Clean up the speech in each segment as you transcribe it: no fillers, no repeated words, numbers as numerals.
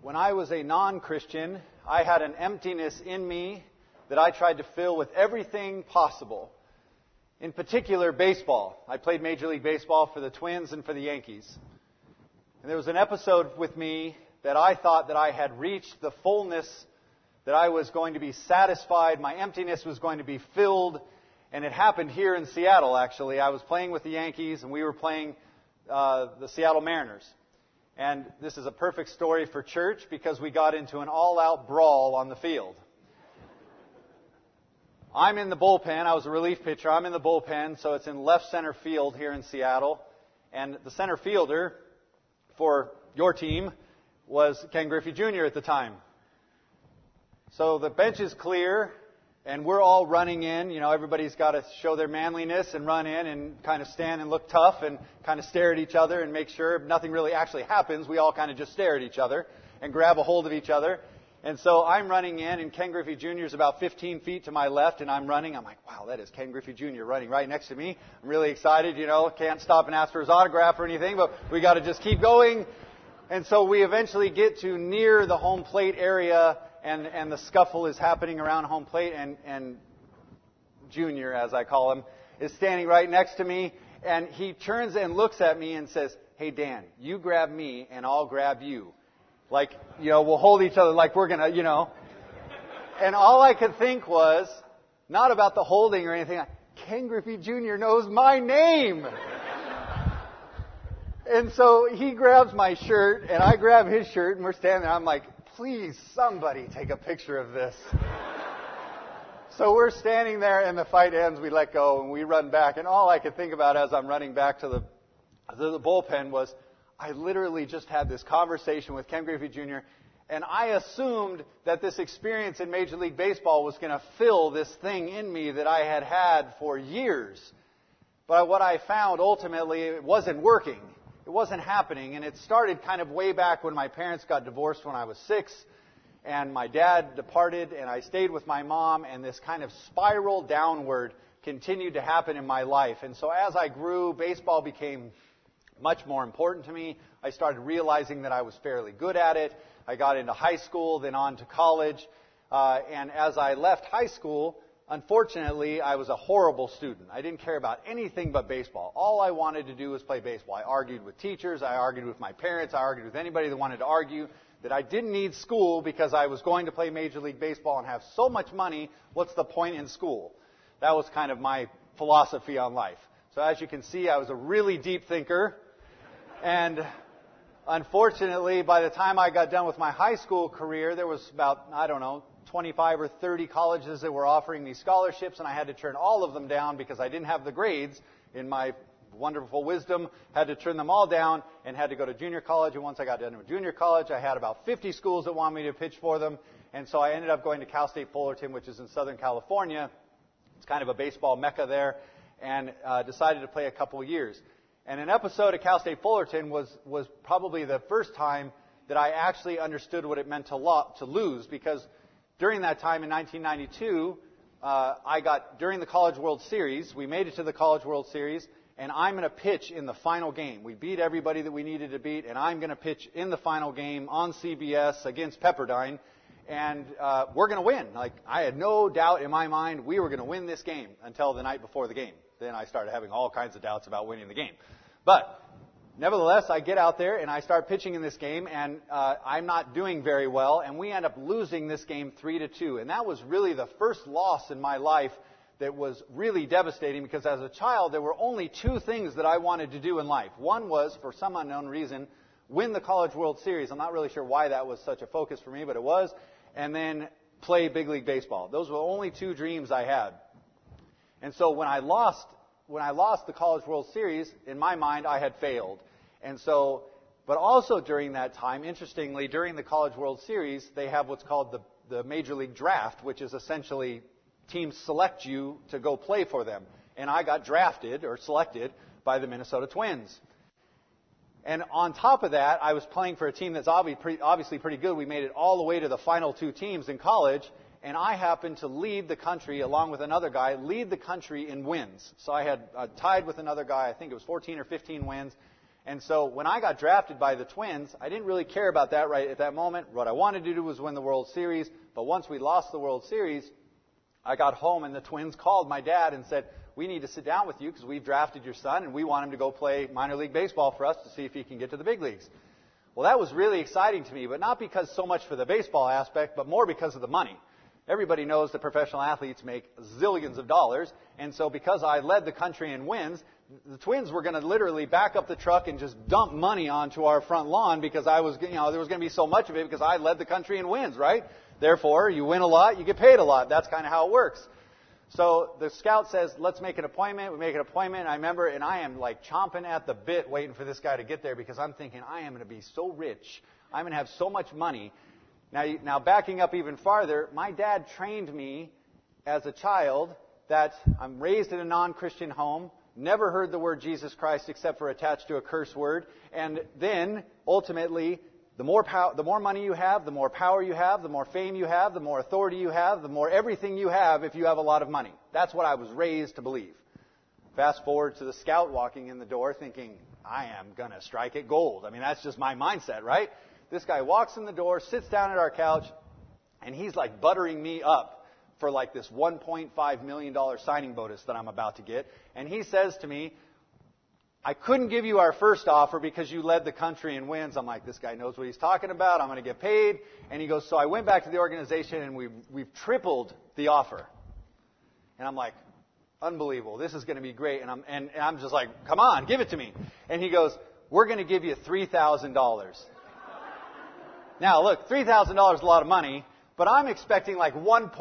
When I was a non-Christian, I had an emptiness in me that I tried to fill with everything possible. In particular, baseball. I played Major League Baseball for the Twins and for the Yankees. And there was an episode with me that I thought that I had reached the fullness, that I was going to be satisfied, my emptiness was going to be filled, and it happened here in Seattle, actually. I was playing with the Yankees, and we were playing the Seattle Mariners. And this is a perfect story for church because we got into an all-out brawl on the field. I'm in the bullpen. I was a relief pitcher. I'm in the bullpen, so it's in left center field here in Seattle. And the center fielder for your team was Ken Griffey Jr. at the time. So the bench is clear, and we're all running in. You know, everybody's got to show their manliness and run in and kind of stand and look tough and kind of stare at each other and make sure nothing really actually happens. We all kind of just stare at each other and grab a hold of each other. And so I'm running in, and Ken Griffey Jr. is about 15 feet to my left, and I'm running. I'm like, wow, that is Ken Griffey Jr. running right next to me. I'm really excited, you know, can't stop and ask for his autograph or anything, but we got to just keep going. And so we eventually get to near the home plate area, and the scuffle is happening around home plate, and Junior, as I call him, is standing right next to me, and he turns and looks at me and says, hey, Dan, you grab me, and I'll grab you. Like, you know, we'll hold each other like we're going to, you know. And all I could think was, not about the holding or anything, Ken Griffey Jr. knows my name. And so he grabs my shirt, and I grab his shirt, and we're standing there. I'm like, please, somebody take a picture of this. So we're standing there, and the fight ends. We let go, and we run back. And all I could think about as I'm running back to the bullpen was, I literally just had this conversation with Ken Griffey Jr., and I assumed that this experience in Major League Baseball was going to fill this thing in me that I had had for years. But what I found, ultimately, it wasn't working. It wasn't happening, and it started kind of way back when my parents got divorced when I was 6, and my dad departed, and I stayed with my mom, and this kind of spiral downward continued to happen in my life. And so as I grew, baseball became much more important to me. I started realizing that I was fairly good at it. I got into high school, then on to college. And as I left high school, unfortunately, I was a horrible student. I didn't care about anything but baseball. All I wanted to do was play baseball. I argued with teachers. I argued with my parents. I argued with anybody that wanted to argue that I didn't need school because I was going to play Major League Baseball and have so much money. What's the point in school? That was kind of my philosophy on life. So as you can see, I was a really deep thinker. And unfortunately, by the time I got done with my high school career, there was about, 25 or 30 colleges that were offering me scholarships, and I had to turn all of them down because I didn't have the grades. In my wonderful wisdom, had to turn them all down and had to go to junior college. And once I got done with junior college, I had about 50 schools that wanted me to pitch for them. And so I ended up going to Cal State Fullerton, which is in Southern California. It's kind of a baseball mecca there, and decided to play a couple of years. And an episode at Cal State Fullerton was probably the first time that I actually understood what it meant to lose, because during that time in 1992, during the College World Series, we made it to the College World Series, and I'm going to pitch in the final game. We beat everybody that we needed to beat, and I'm going to pitch in the final game on CBS against Pepperdine, and we're going to win. Like, I had no doubt in my mind we were going to win this game until the night before the game. Then I started having all kinds of doubts about winning the game. But nevertheless, I get out there and I start pitching in this game, and I'm not doing very well, and we end up losing this game 3-2. And that was really the first loss in my life that was really devastating, because as a child, there were only two things that I wanted to do in life. One was, for some unknown reason, win the College World Series. I'm not really sure why that was such a focus for me, but it was. And then play big league baseball. Those were the only two dreams I had. And so when I lost the College World Series, in my mind, I had failed. And so, but also during that time, interestingly, during the College World Series, they have what's called the Major League Draft, which is essentially teams select you to go play for them. And I got drafted or selected by the Minnesota Twins. And on top of that, I was playing for a team that's obviously pretty good. We made it all the way to the final two teams in college. And I happened to lead the country, along with another guy, lead the country in wins. So I had tied with another guy, I think it was 14 or 15 wins. And so when I got drafted by the Twins, I didn't really care about that right at that moment. What I wanted to do was win the World Series. But once we lost the World Series, I got home and the Twins called my dad and said, we need to sit down with you because we've drafted your son and we want him to go play minor league baseball for us to see if he can get to the big leagues. Well, that was really exciting to me, but not because so much for the baseball aspect, but more because of the money. Everybody knows that professional athletes make zillions of dollars, and so because I led the country in wins, the Twins were going to literally back up the truck and just dump money onto our front lawn because there was going to be so much of it because I led the country in wins, right? Therefore, you win a lot, you get paid a lot. That's kind of how it works. So the scout says, let's make an appointment. We make an appointment. I remember, and I am like chomping at the bit waiting for this guy to get there because I'm thinking, I am going to be so rich. I'm going to have so much money. Now, backing up even farther, my dad trained me as a child that I'm raised in a non-Christian home, never heard the word Jesus Christ except for attached to a curse word, and then, ultimately, the more money you have, the more power you have, the more fame you have, the more authority you have, the more everything you have if you have a lot of money. That's what I was raised to believe. Fast forward to the scout walking in the door thinking, I am going to strike it gold. I mean, that's just my mindset, right? This guy walks in the door, sits down at our couch, and he's like buttering me up for like this $1.5 million signing bonus that I'm about to get. And he says to me, I couldn't give you our first offer because you led the country in wins. I'm like, this guy knows what he's talking about. I'm going to get paid. And he goes, so I went back to the organization and we've tripled the offer. And I'm like, unbelievable. This is going to be great. And I'm just like, come on, give it to me. And he goes, we're going to give you $3,000. Now, look, $3,000 is a lot of money, but I'm expecting like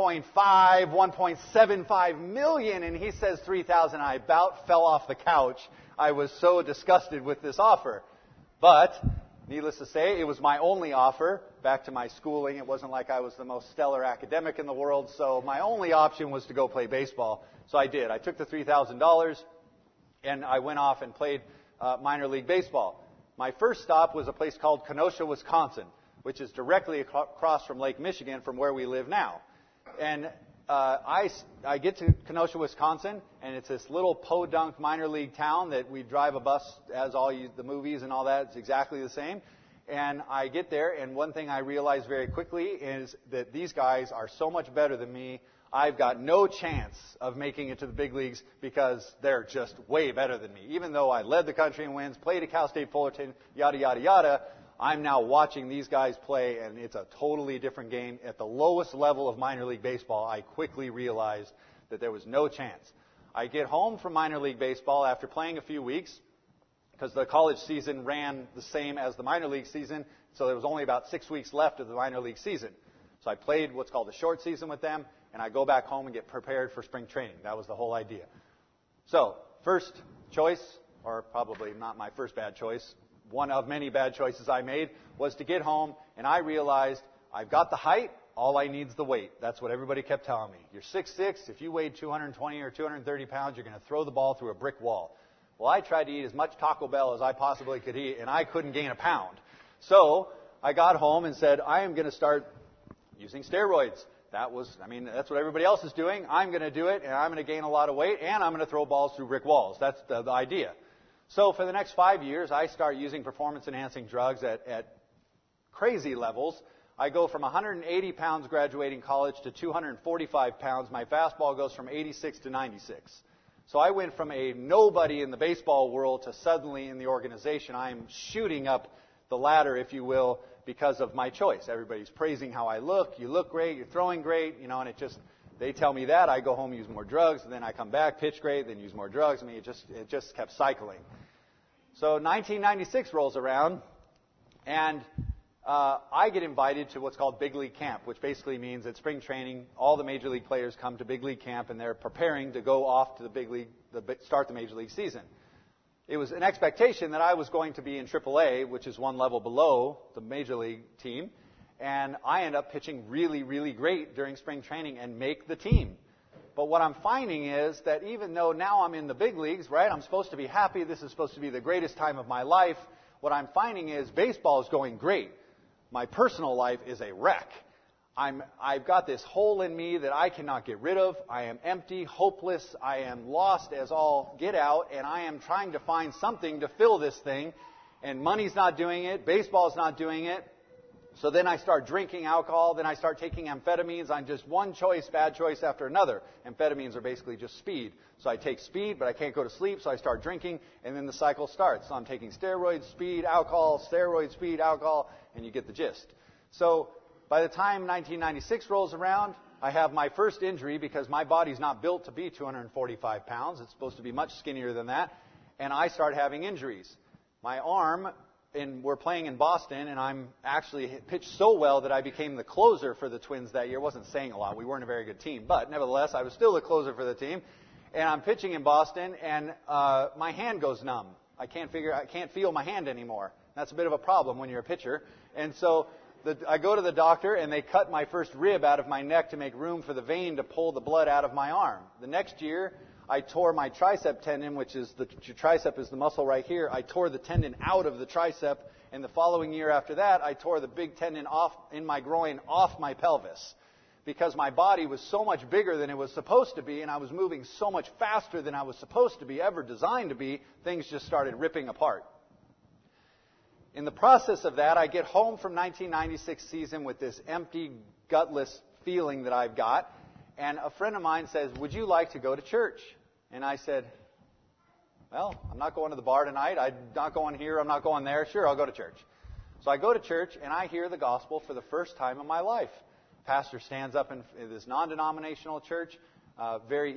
1.75 million, and he says 3,000. I about fell off the couch. I was so disgusted with this offer. But, needless to say, it was my only offer. Back to my schooling, it wasn't like I was the most stellar academic in the world, so my only option was to go play baseball. So I did. I took the $3,000, and I went off and played minor league baseball. My first stop was a place called Kenosha, Wisconsin, which is directly across from Lake Michigan from where we live now. And I get to Kenosha, Wisconsin, and it's this little podunk minor league town that we drive a bus, as the movies and all that. It's exactly the same. And I get there, and one thing I realize very quickly is that these guys are so much better than me. I've got no chance of making it to the big leagues because they're just way better than me. Even though I led the country in wins, played at Cal State Fullerton, yada, yada, yada, I'm now watching these guys play, and it's a totally different game. At the lowest level of minor league baseball, I quickly realized that there was no chance. I get home from minor league baseball after playing a few weeks, because the college season ran the same as the minor league season, so there was only about 6 weeks left of the minor league season. So I played what's called a short season with them, and I go back home and get prepared for spring training. That was the whole idea. So, first choice, or probably not my first bad choice, one of many bad choices I made, was to get home, and I realized I've got the height, all I need is the weight. That's what everybody kept telling me. You're 6'6", if you weighed 220 or 230 pounds, you're going to throw the ball through a brick wall. Well, I tried to eat as much Taco Bell as I possibly could eat, and I couldn't gain a pound. So, I got home and said, I am going to start using steroids. That's what everybody else is doing. I'm going to do it, and I'm going to gain a lot of weight, and I'm going to throw balls through brick walls. That's the idea. So for the next 5 years, I start using performance-enhancing drugs at crazy levels. I go from 180 pounds graduating college to 245 pounds. My fastball goes from 86 to 96. So I went from a nobody in the baseball world to suddenly in the organization. I'm shooting up the ladder, if you will, because of my choice. Everybody's praising how I look. You look great. You're throwing great. And it just... They tell me that, I go home, use more drugs, and then I come back, pitch great, then use more drugs. It just kept cycling. So 1996 rolls around, and I get invited to what's called Big League Camp, which basically means at spring training, all the major league players come to Big League Camp, and they're preparing to go off to the big league, start the major league season. It was an expectation that I was going to be in AAA, which is one level below the major league team. And I end up pitching really, really great during spring training and make the team. But what I'm finding is that even though now I'm in the big leagues, right, I'm supposed to be happy, this is supposed to be the greatest time of my life, what I'm finding is baseball is going great. My personal life is a wreck. I've got this hole in me that I cannot get rid of. I am empty, hopeless. I am lost as all get out, and I am trying to find something to fill this thing. And money's not doing it. Baseball's not doing it. So then I start drinking alcohol. Then I start taking amphetamines. I'm just one bad choice after another. Amphetamines are basically just speed. So I take speed, but I can't go to sleep, so I start drinking, and then the cycle starts. So I'm taking steroids, speed, alcohol, steroids, speed, alcohol, and you get the gist. So by the time 1996 rolls around, I have my first injury because my body's not built to be 245 pounds. It's supposed to be much skinnier than that. And I start having injuries. My arm, and we're playing in Boston, and I'm actually pitched so well that I became the closer for the Twins that year. Wasn't saying a lot. We weren't a very good team. But nevertheless, I was still the closer for the team. And I'm pitching in Boston, and my hand goes numb. I can't feel my hand anymore. That's a bit of a problem when you're a pitcher. And so I go to the doctor, and they cut my first rib out of my neck to make room for the vein to pull the blood out of my arm. The next year, I tore my tricep tendon, which is the tricep is the muscle right here. I tore the tendon out of the tricep, and the following year after that, I tore the big tendon off in my groin off my pelvis. Because my body was so much bigger than it was supposed to be, and I was moving so much faster than I was supposed to be, ever designed to be, things just started ripping apart. In the process of that, I get home from 1996 season with this empty, gutless feeling that I've got, and a friend of mine says, "Would you like to go to church?" And I said, "Well, I'm not going to the bar tonight. I'm not going here. I'm not going there. Sure, I'll go to church." So I go to church, and I hear the gospel for the first time in my life. Pastor stands up in this non-denominational church, very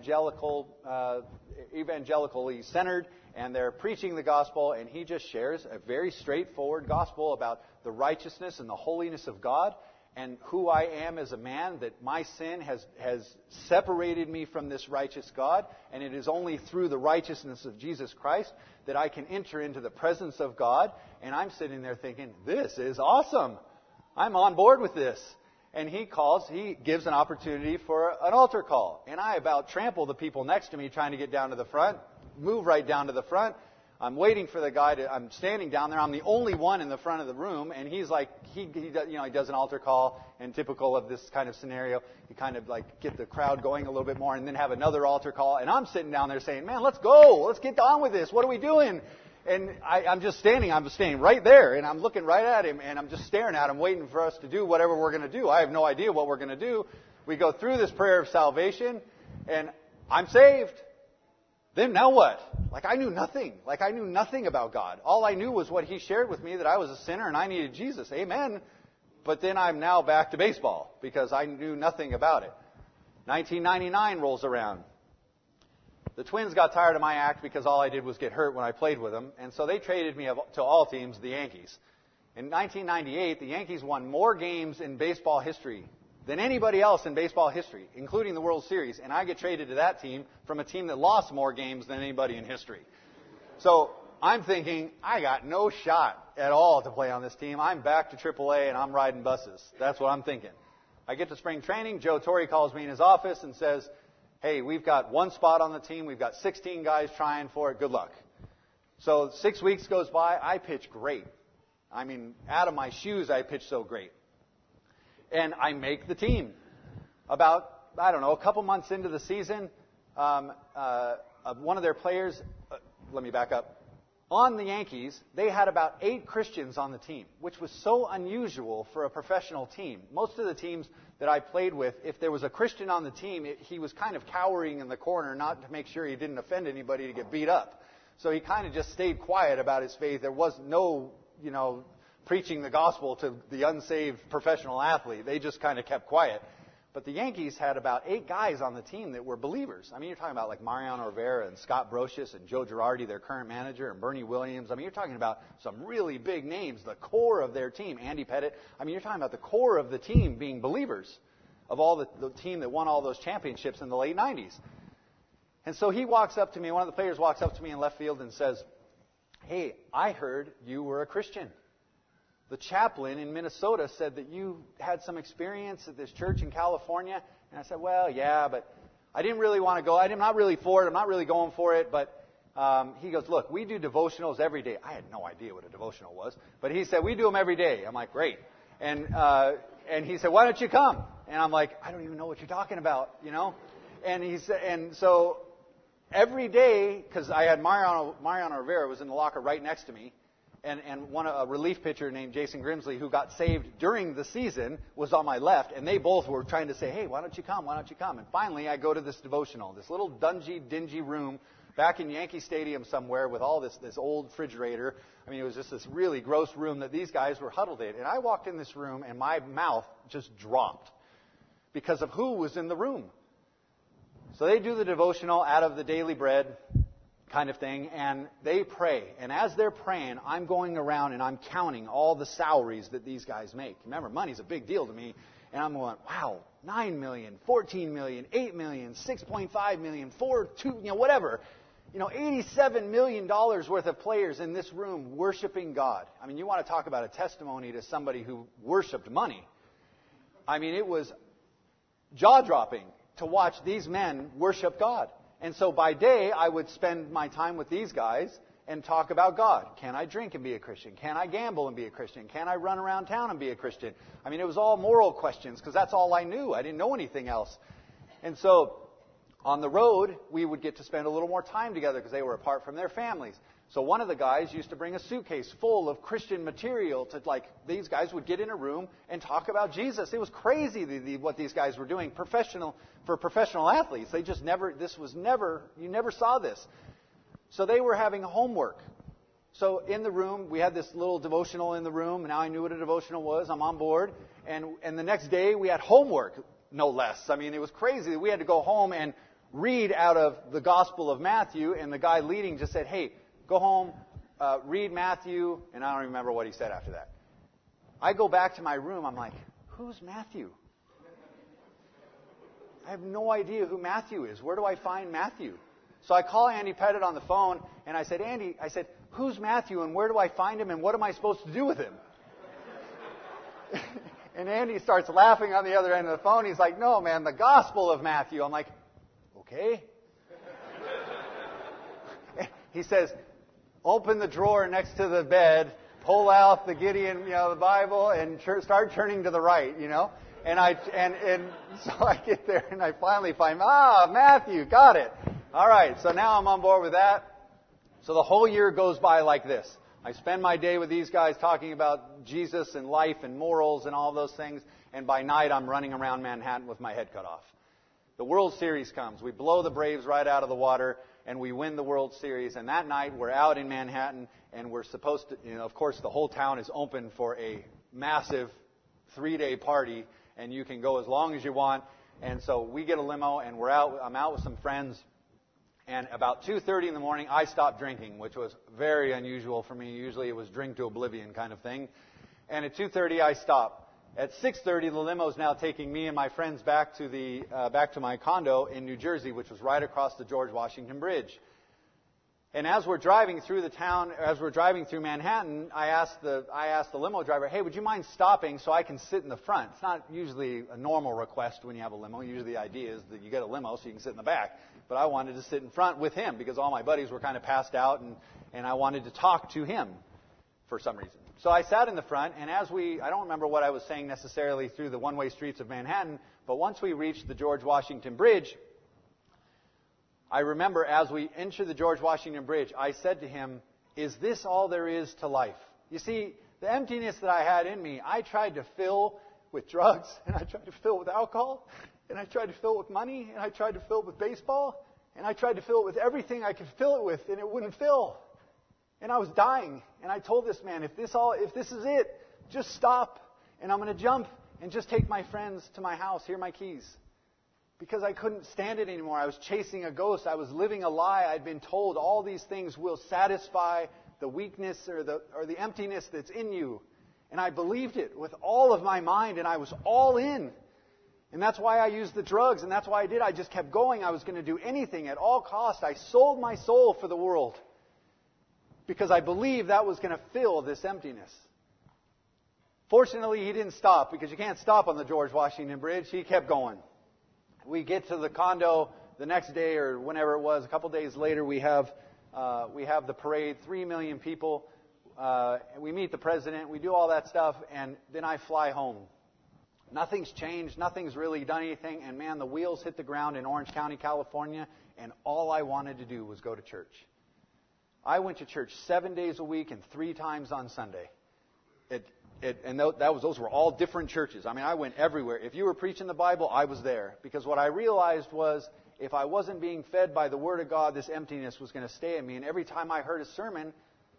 evangelically centered, and they're preaching the gospel, and he just shares a very straightforward gospel about the righteousness and the holiness of God and who I am as a man, that my sin has separated me from this righteous God, and it is only through the righteousness of Jesus Christ that I can enter into the presence of God. And I'm sitting there thinking, this is awesome. I'm on board with this. And he gives an opportunity for an altar call. And I about trample the people next to me trying to get down to the front, move right down to the front. I'm waiting for the guy I'm standing down there. I'm the only one in the front of the room. And he's like, he does an altar call. And typical of this kind of scenario, you kind of like get the crowd going a little bit more and then have another altar call. And I'm sitting down there saying, "Man, let's go. Let's get on with this. What are we doing?" And I'm standing right there, and I'm looking right at him, and I'm just staring at him, waiting for us to do whatever we're going to do. I have no idea what we're going to do. We go through this prayer of salvation, and I'm saved. Then now what? I knew nothing. I knew nothing about God. All I knew was what he shared with me, that I was a sinner and I needed Jesus. Amen. But then I'm now back to baseball, because I knew nothing about it. 1999 rolls around. The Twins got tired of my act because all I did was get hurt when I played with them, and so they traded me to all teams, the Yankees. In 1998, the Yankees won more games in baseball history than anybody else in baseball history, including the World Series, and I get traded to that team from a team that lost more games than anybody in history. So I'm thinking, I got no shot at all to play on this team. I'm back to AAA, and I'm riding buses. That's what I'm thinking. I get to spring training. Joe Torre calls me in his office and says, "Hey, we've got one spot on the team. We've got 16 guys trying for it. Good luck." So 6 weeks goes by. I pitch great. I mean, out of my shoes, I pitch so great. And I make the team. About, a couple months into the season, one of their players, let me back up. On the Yankees, they had about 8 Christians on the team, which was so unusual for a professional team. Most of the teams that I played with, if there was a Christian on the team, he was kind of cowering in the corner, not to make sure he didn't offend anybody to get beat up. So he kind of just stayed quiet about his faith. There was no, preaching the gospel to the unsaved professional athlete. They just kind of kept quiet. But the Yankees had about 8 guys on the team that were believers. I mean, you're talking about like Mariano Rivera and Scott Brocious and Joe Girardi, their current manager, and Bernie Williams. I mean, you're talking about some really big names, the core of their team. Andy Pettitte. I mean, you're talking about the core of the team being believers, of all the team that won all those championships in the late 90s. And so he walks up to me, one of the players walks up to me in left field and says, "Hey, I heard you were a Christian. The chaplain in Minnesota said that you had some experience at this church in California." And I said, "Well, yeah, but I didn't really want to go. I'm not really for it. I'm not really going for it." But he goes, "Look, we do devotionals every day." I had no idea what a devotional was. But he said, "We do them every day." I'm like, "Great." And he said, "Why don't you come?" And I'm like, "I don't even know what you're talking about, And he said, and so every day, because I had Mariano Rivera was in the locker right next to me. And a relief pitcher named Jason Grimsley, who got saved during the season, was on my left, and they both were trying to say, hey, why don't you come? Why don't you come? And finally, I go to this devotional, this little dingy room back in Yankee Stadium somewhere with all this old refrigerator. I mean, it was just this really gross room that these guys were huddled in. And I walked in this room, and my mouth just dropped because of who was in the room. So they do the devotional out of the Daily Bread kind of thing, and they pray. And as they're praying, I'm going around and I'm counting all the salaries that these guys make. Remember, money's a big deal to me. And I'm going, wow, 9 million, 14 million, 8 million, 6.5 million, 2, whatever. $87 million worth of players in this room worshiping God. I mean, you want to talk about a testimony to somebody who worshiped money. I mean, it was jaw-dropping to watch these men worship God. And so by day, I would spend my time with these guys and talk about God. Can I drink and be a Christian? Can I gamble and be a Christian? Can I run around town and be a Christian? I mean, it was all moral questions because that's all I knew. I didn't know anything else. And so on the road, we would get to spend a little more time together because they were apart from their families. So one of the guys used to bring a suitcase full of Christian material to, these guys would get in a room and talk about Jesus. It was crazy what these guys were doing, for professional athletes. They just you never saw this. So they were having homework. So in the room, we had this little devotional in the room. Now I knew what a devotional was. I'm on board. And the next day, we had homework, no less. I mean, it was crazy. We had to go home and read out of the Gospel of Matthew. And the guy leading just said, hey, go home, read Matthew, and I don't remember what he said after that. I go back to my room. I'm like, who's Matthew? I have no idea who Matthew is. Where do I find Matthew? So I call Andy Pettit on the phone, and I said, Andy, who's Matthew, and where do I find him, and what am I supposed to do with him? And Andy starts laughing on the other end of the phone. He's like, no, man, the Gospel of Matthew. I'm like, okay. He says, open the drawer next to the bed, pull out the Gideon, the Bible, and start turning to the right, And so I get there and I finally find, Matthew, got it. All right, so now I'm on board with that. So the whole year goes by like this. I spend my day with these guys talking about Jesus and life and morals and all those things. And by night, I'm running around Manhattan with my head cut off. The World Series comes. We blow the Braves right out of the water, and we win the World Series. And that night, we're out in Manhattan, and we're supposed to, of course, the whole town is open for a massive 3-day party, and you can go as long as you want. And so we get a limo, and I'm out with some friends. And about 2:30 in the morning, I stopped drinking, which was very unusual for me. Usually it was drink to oblivion kind of thing. And at 2:30, I stopped. At 6:30, the limo is now taking me and my friends back to my condo in New Jersey, which was right across the George Washington Bridge. And as we're driving through the town, as we're driving through Manhattan, I asked the limo driver, hey, would you mind stopping so I can sit in the front? It's not usually a normal request when you have a limo. Usually the idea is that you get a limo so you can sit in the back. But I wanted to sit in front with him because all my buddies were kind of passed out, and I wanted to talk to him for some reason. So I sat in the front, and I don't remember what I was saying necessarily through the one-way streets of Manhattan, but once we reached the George Washington Bridge, I remember as we entered the George Washington Bridge, I said to him, is this all there is to life? You see, the emptiness that I had in me, I tried to fill with drugs, and I tried to fill with alcohol, and I tried to fill with money, and I tried to fill it with baseball, and I tried to fill it with everything I could fill it with, and it wouldn't fill. And I was dying, and I told this man, if this is it, just stop, and I'm going to jump and just take my friends to my house. Here are my keys. Because I couldn't stand it anymore. I was chasing a ghost. I was living a lie. I'd been told all these things will satisfy the weakness or the emptiness that's in you. And I believed it with all of my mind, and I was all in. And that's why I used the drugs, and that's why I did. I just kept going. I was going to do anything at all costs. I sold my soul for the world because I believed that was going to fill this emptiness. Fortunately, he didn't stop because you can't stop on the George Washington Bridge. He kept going. We get to the condo the next day or whenever it was. A couple days later, we have the parade. 3 million people. We meet the president. We do all that stuff, and then I fly home. Nothing's changed. Nothing's really done anything. And man, the wheels hit the ground in Orange County, California, and all I wanted to do was go to church. I went to church 7 days a week and 3 times on Sunday. Those were all different churches. I mean, I went everywhere. If you were preaching the Bible, I was there. Because what I realized was, if I wasn't being fed by the Word of God, this emptiness was going to stay in me. And every time I heard a sermon,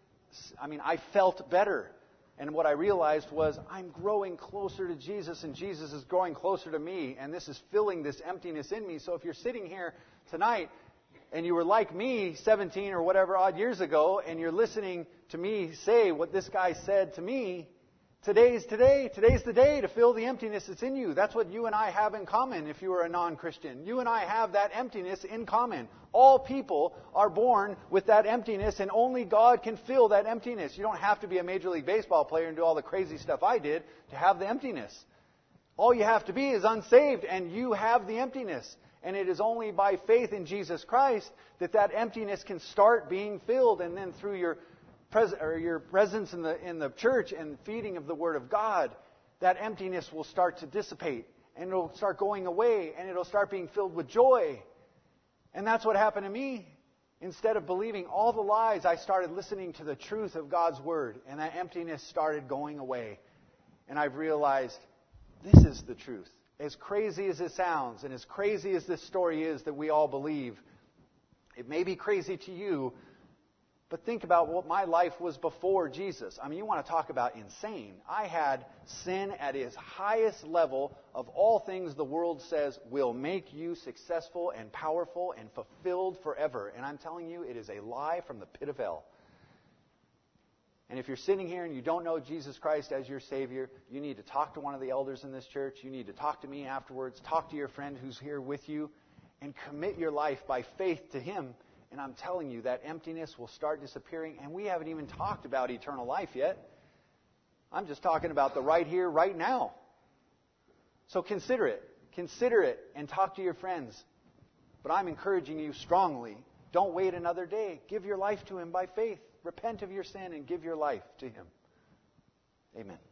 I felt better. And what I realized was, I'm growing closer to Jesus, and Jesus is growing closer to me. And this is filling this emptiness in me. So if you're sitting here tonight, and you were like me 17 or whatever odd years ago, and you're listening to me say what this guy said to me, today's the day to fill the emptiness that's in you. That's what you and I have in common if you are a non-Christian. You and I have that emptiness in common. All people are born with that emptiness, and only God can fill that emptiness. You don't have to be a Major League Baseball player and do all the crazy stuff I did to have the emptiness. All you have to be is unsaved, and you have the emptiness. And it is only by faith in Jesus Christ that that emptiness can start being filled, and then through your presence in the church and feeding of the Word of God, that emptiness will start to dissipate, and it'll start going away, and it'll start being filled with joy. And that's what happened to me. Instead of believing all the lies, I started listening to the truth of God's Word, and that emptiness started going away. And I've realized this is the truth. As crazy as it sounds, and as crazy as this story is that we all believe, it may be crazy to you, but think about what my life was before Jesus. I mean, you want to talk about insane. I had sin at its highest level of all things the world says will make you successful and powerful and fulfilled forever. And I'm telling you, it is a lie from the pit of hell. And if you're sitting here and you don't know Jesus Christ as your Savior, you need to talk to one of the elders in this church. You need to talk to me afterwards. Talk to your friend who's here with you, and commit your life by faith to Him. And I'm telling you, that emptiness will start disappearing. And we haven't even talked about eternal life yet. I'm just talking about the right here, right now. So consider it. Consider it and talk to your friends. But I'm encouraging you strongly, don't wait another day. Give your life to Him by faith. Repent of your sin and give your life to Him. Amen.